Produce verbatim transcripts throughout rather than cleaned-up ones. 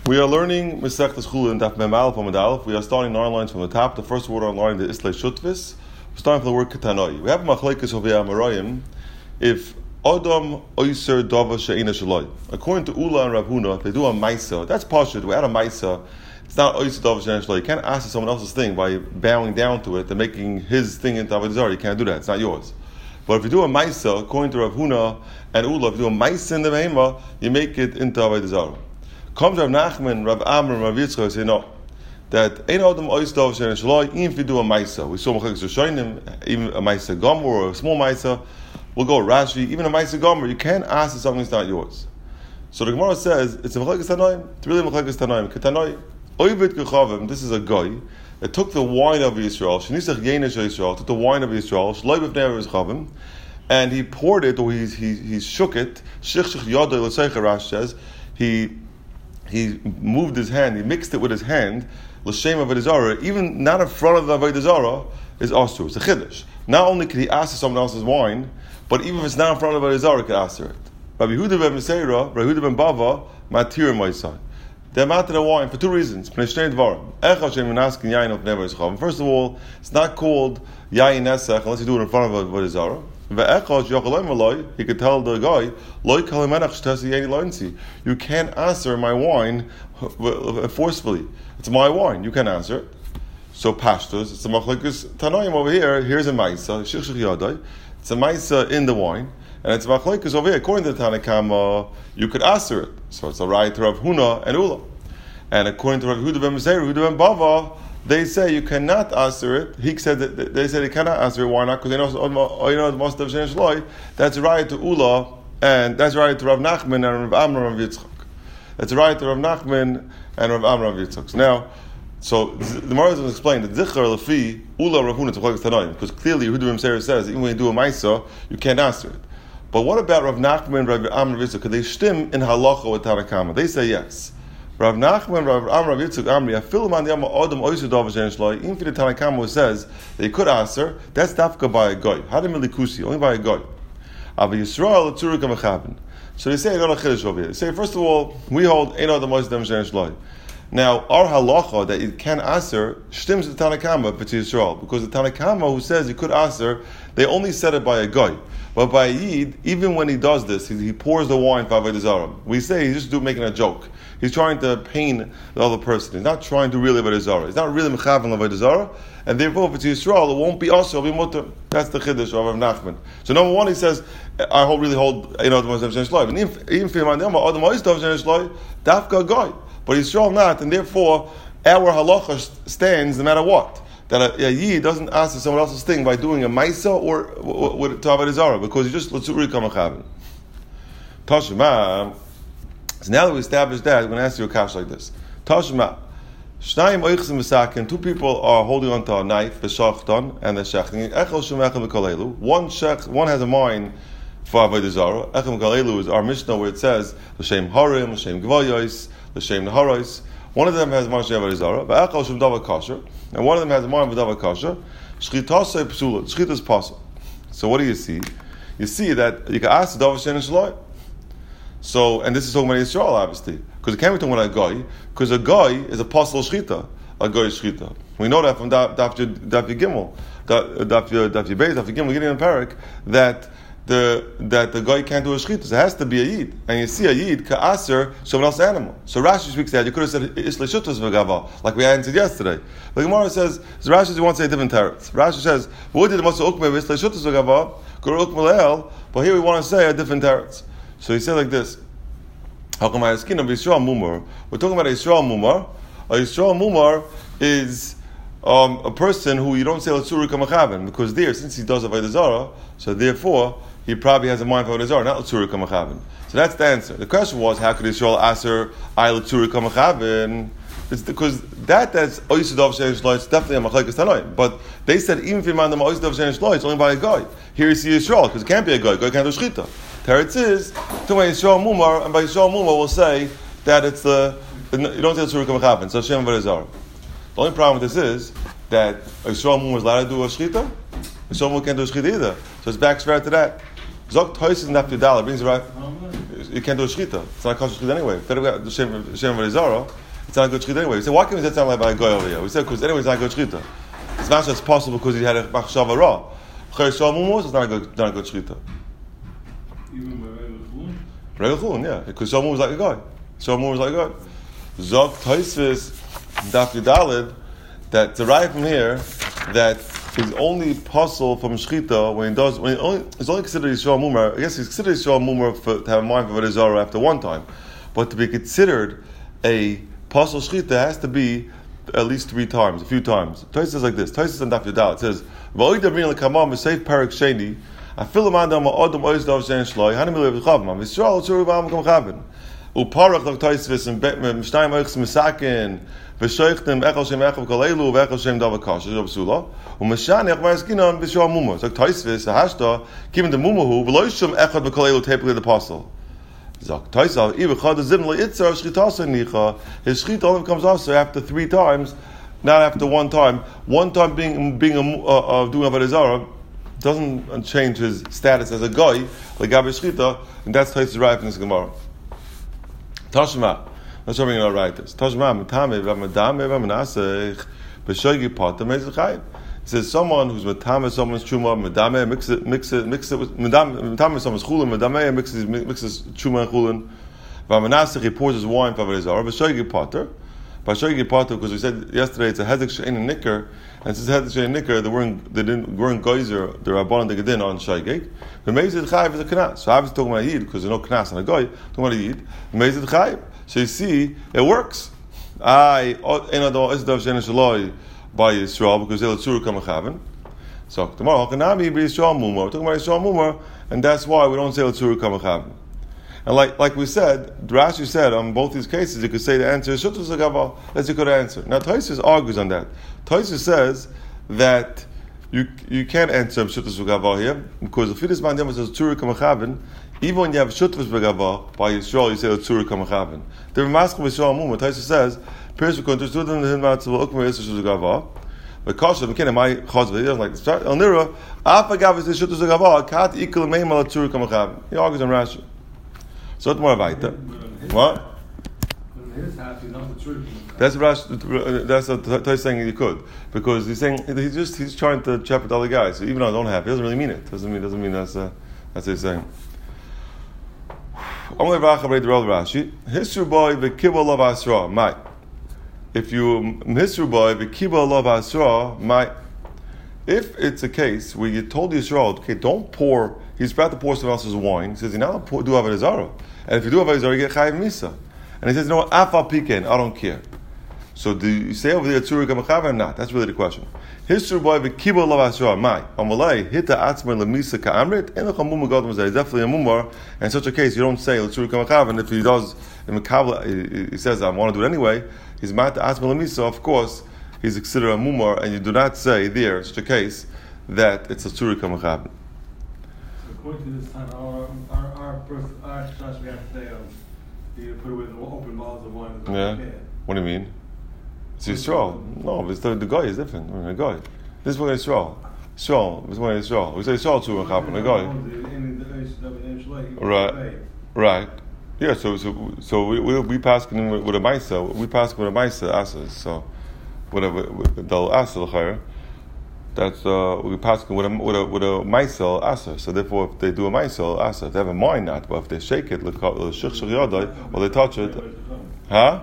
We are learning Masechtas Chulin Daf Mem Aleph Amud Aleph. We are starting nine lines from the top. The first word on line is Islay Shutvis. We're starting from the word Ketanoi. We have Machlekes over Amarayim. If Adam Oyser Dava She'ina Shaloi. According to Ula and Rav Huna, they do a Maisa. That's Pashut. We add a Maisa. It's not Oyser Dava She'ina Shaloi. You can't ask someone else's thing by bowing down to it and making his thing into Avodah Zarah. You can't do that. It's not yours. But if you do a Maisa, according to Rav Huna and Ula, if you do a Maisa in the Behema, you make it into Avodah Zarah. Comes Rav Nachman, Rav Amr, and Rav Yitzchak say no. That ain't Adam Oyser Dava She'ina Shaloi, even if you do a Maisa. We saw Machlekes Rishonim, even a Maisa Gomer or a small Maisa. We'll go Rashi, even a Maisa Gomer, you can't ask if something's not yours. So the Gemara says, it's a Machlekes Tanoim, it's really a Machlekes Tanoim. Ketanoi, Oivit Kechavim, this is a guy that took the wine of Yisrael, Shenisach Yenesh Yisrael, took the wine of Yisrael, Shloi B'fnei Yischavim, and he poured it, or he, he, he shook it, Shich Shich Yodoi L'Seicha, Rashi says, he he moved his hand, he mixed it with his hand, L'Shem Avodah Zarah, even not in front of the Avodah Zarah, is Asur. It's a Chiddush. Not only could he ask for someone else's wine, but even if it's not in front of Avodah Zarah, he could ask it. Rabbi Yehuda ben Meseira, Rabbi Yehuda ben Bava, Matir Moisai. They're matir the wine for two reasons. First of all, it's not called Yayin Nesach unless you do it in front of Avodah Zarah. He could tell the guy, you can't answer my wine forcefully. It's my wine, you can't answer it. So pashtos, it's a machlekes tanoim over here. Here's a ma'isa, shich shich yadai. It's a ma'isa in the wine, and it's a machlekes over here. According to the Tanna Kama, you could answer it. So it's a right to Rav Huna and Ula. And according to Rav Yehuda ben Meseira, Yehuda ben Bava, they say you cannot answer it. He said that they say they cannot answer it. Why not? Because they know you know most of Shenesh Loi. That's right to Ula, and that's right to Rav Nachman and Rav Amr and Rav Yitzchak. That's right to Rav Nachman and Rav Amr and Rav Yitzchak. So now, so the Gemara is going to explain that Zichar Lefi Ula Rav Huna Tzachok Tanoim, because clearly Yehuda ben Meseira says even when you do a Maisa, you can't answer it. But what about Rav Nachman, Rav Amr, Rav Yitzchak? Could they shtim in halacha with Tanna Kama? They say yes. Rav Nachman, Rav Amr, Rav Yitzchak, Amri, Afilu man yama Adam Oyser Dava She'ina Shaloi. Even if the Tanna Kama says that you could answer, that's dafka by a goy. Hadim milikusi, only by a goy. Avi Yisrael Tzuruk Amachavin. So they say another chiddush over here. They say first of all, we hold Ein Adam Oyser Dava She'ina Shaloi. Now, our halacha that you can answer shtims the Tanna Kama for Yisrael, because the Tanna Kama who says you could answer, they only said it by a goy. But by a yid, even when he does this, he, he pours the wine for Avodah Zarah. We say he's just do, making a joke. He's trying to pain the other person. He's not trying to really Avodah Zarah. He's not really mechavan Avodah Zarah, and therefore, if it's Yisrael, it won't be us. It'll be mutter. That's the chiddush of Rav Nachman. So number one, he says, I hold, really hold you know the Moshe Shenesh Loi. And even for Yom Adam Oyser Dava She'ina Shaloi, dafka goy. But Yisrael not, and therefore our halacha stands no matter what. That a, a yid doesn't answer someone else's thing by doing a maisa or with Avodah Zarah, because he just l'tzuri kamachavin. Tashma. So now that we established that, I'm going to ask you a kash like this. Tashma. Shnayim oichsim v'sakin. Two people are holding onto a knife, v'shachton, and they're shechting. Echel shem echel v'kolelu. One shech, one has a mind for Avodah Zarah. Echel v'kolelu is our Mishnah where it says l'shem harim, l'shem gvoyos, l'shem naharos. One of them has a mind for Avodah Zarah, v'echel shem davar kasher, and one of them has a mind for davar kasher. Shchitasei psula. Shchita is possible. So what do you see? You see that you can ask the davar she'ina shaloi. So, and this is talking about Yisrael, obviously, because it can't be talking about a guy, because a guy is a possible shchita, a guy is shchita. We know that from Daf Daf Gimel, Daf Daf Beis, Daf Gimel, getting in Parak, that the that the guy can't do a shchita. So it has to be a yid, and you see a yid ka'aser someone else's animal. So Rashi speaks that you could have said isle shutas v'gava, like we answered yesterday. But the Gemara says, so Rashi wants to say a different teretz. Rashi says, what did the Moshe Ukme isle shutas v'gava? But here we want to say a different teretz. So he said like this: how come I skin of Yisrael Mumar? We're talking about a Yisrael Mumar. A Yisrael Mumar is um, a person who you don't say L'tzuri Kamachavin, because there, since he does Avodah Zarah, so therefore he probably has a mind for Avodah Zarah, not L'tzuri Kamachavin. So that's the answer. The question was, how could Yisrael answer I L'tzuri Kamachavin? It's because that that's Oyser Dava She'ina Shaloi. It's definitely a machlekes tanoim. But they said even if you mind the Oyser Dava She'ina Shaloi, it's only by a guy. Here you see Yisrael, because it can't be a guy. Guy can't do shchita. Teretz is to by Yisrael Mumar, and by Yisrael Mumar we'll say that it's the you don't say L'tzuri Kamachavin. So Shem Avodah Zarah. The only problem with this is that Yisrael Mumar is allowed to do a shchita. Yisrael Mumar can't do a shchita either. So it's back straight to that. Zok Toysis and Naftu Dala brings it right. you can't do a shechita. It's not kosher shechita anyway. If the Shem Shem Varizara, it's not a good shechita anyway. We say, why can't we say sound like by a guy over here? We said because anyway, it's not a good shechita. It's not just possible because he had a machshava ra. Chayr shal mumos is not a good, not a good shechita. Even by regular chulun? Regular chulun, yeah, because shal mumos is like a guy. Shal mumos is like a guy. Zok Tosfos Daf Yudalid, that derived from here that he's only puzzle from shechita when he does when he only it's only considered Yisrael Mumar. I guess he's considered Yisrael Mumar for, to have a mind for Vodazara after one time, but to be considered a puzzle shechita has to be at least three times, a few times. Tosfos says like this. Tosfos on Daf Yudalid it says, "V'oid davrin lekamam v'seif parak sheni afilu mandam ma'odam oizdav shen shloi hanim lev chavman v'Yisrael tzuru b'am kam chaven uparach l'k Tosfos and mishnayim oichs misakin." V'shoichtem echel shem echel kolelu v'echel shem davar kasher b'sula u'mashanech v'askinon b'shua mumah. So Tosfos the hashta given the mumahu v'lo shem echel v'kolelu tepli the apostle. Zok Tosfos ivachad zim le'itzar shchitasa nicha. His shchita only comes also after three times, not after one time. One time being being a, uh, uh, doing avodah zarah doesn't change his status as a guy like gabe shchita, and that's Tosfos right in this Gemara. Tashma. That's how we're going to write this. Tashma, Matame, Vamadame, Vamanasech, Beshogi Potter, Mezachayim. It says someone who's Matame, someone's Chuma, Madame, mix it, mix it, mix it with Madame, Matame, someone's Chulin, Madame, mixes, mixes Chuma and Chulin. Vamanasech, he pours his wine for Avodah Beshogi Potter. Beshogi Potter, because we said yesterday it's a Hezek Shein and Nicker, and since Hezek Shein and Nicker, they weren't, they didn't, weren't Geyser, the Rabban and the Gedin on Shaygeg. The Mezid Chayiv is a Knas. So obviously talking about a Yid, because there's no Knas on a Goy, talking about a Yid, Mezid Chayiv. So you see, it works. I enado isdav shein shaloi by Yisrael because they'll tzur come chaven. So tomorrow Hanami be Yisrael mumar. We're talking about Yisrael mumar, and that's why we don't say tzur come chaven. And like like we said, Rashi said on both these cases, you could say the answer is shutus agava. That's a good answer. Now Tosfos argues on that. Tosfos says that you you can't answer shutus agava here because if it is mandem says tzur come chaven. Even when you have Shutvus Begava by Yisrael, you say Tzur Kamachaven. The Ramaskal Yisrael Mumah, Tosfos says, Pirs V'Kontus Tudin L'Hin Matzavah Ukma Yisrael Begava. But Kasha V'Kene My Chazva, he doesn't like this. El Nira, Afa Gav is Shutvus Begava, Kat Ikal Meim Al Tzur Kamachaven. He argues on Rashi. So it's more weiter. What? That's Rashi. That's what Tosfos saying he could because he's saying he's just he's trying to chop with other guys. So even though I don't have, he doesn't really mean it. Doesn't mean doesn't mean that's uh, that's what he's saying. Hisru boy the kibble of Asra, my. If you Hisru boy the kibble of Asra, my. If it's a case where you told Yisrael, okay, don't pour. He's about to pour someone else's wine. He says, "You now do avodah zarah, and if you do avodah zarah, you get chayiv misa." And he says, "No, what? Afal piken, I don't care." So do you say over there tzur kamachav or not? That's really the question. Hisru boy the kibble of Asra, my. Amalei hita atzmer lemisa ka'amrit. En lechamum gadol mazay. Definitely a mumar. And in such a case, you don't say tzur kamachav. And if he does in Makabla, he says, "I want to do it anyway." He's mat atzmer lemisa. Of course, he's considered a mumar, and you do not say there in such a case that it's a tzur kamachav. According to this time, our our our first our shas we have to say um, you put it with open bottles of wine. Yeah. What do you mean? It's Yisrael. No, it's the, the guy is different. The guy. This is what Yisrael. Yisrael. This is what Yisrael. We say Yisrael to happen. The guy. Right. Right. Yeah. So so so we we, we pass with, with a ma'isa. We pass with a ma'isa asas. So whatever they'll asa l'chayr. That's uh, we pass with a with a with a ma'isa asa. So therefore, if they do a ma'isa asa, if they have a mind not, but if they shake it, or they touch it, huh?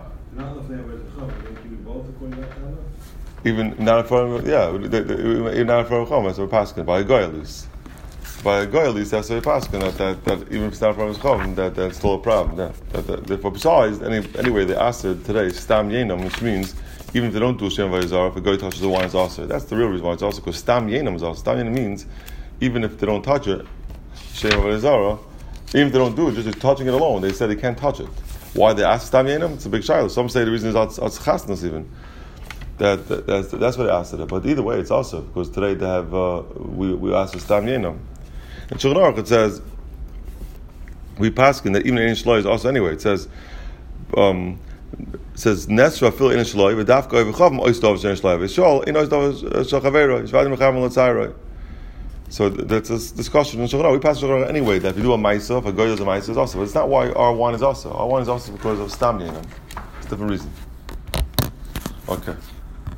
Even not in front of yeah, they, they, even not in front of Chom, that's what we're passing by a guy at least. By a guy at least, that's what we're passing that, that that even if it's not in front of Chom, that that's still a problem. That, that, that therefore, besides any anyway, they asked today stam yenam, which means even if they don't do Shem Vayizar, if a guy touches the wine, it's also. That's the real reason why it's also because stam yenam is also. Stam yenam means even if they don't touch it, Shem Vayizar, even if they don't do it, just touching it alone, they said they can't touch it. Why they ask stam yenam? It's a big shiloh. Some say the reason is it's chasnas even. That, that that's that's what they asked it. But either way, it's also because today they have uh, we we asked for stam yenam. In Shulchan Aruch it says we paskin that even in Shloi is also anyway. It says um, it says nesra fil in Shloi v'dafka v'chavim oistav shen Shloi v'shol in oistav shachavera yishvadim mechavim l'tzayroi. So th- that's a discussion in Shulchan Aruch. We pass Shulchan Aruch anyway that if you do a Maisa, if a guy does a Maisa, it's also. But it's not why our wine is also. Our wine is also because of Stam Yainam. It's a different reason. Okay.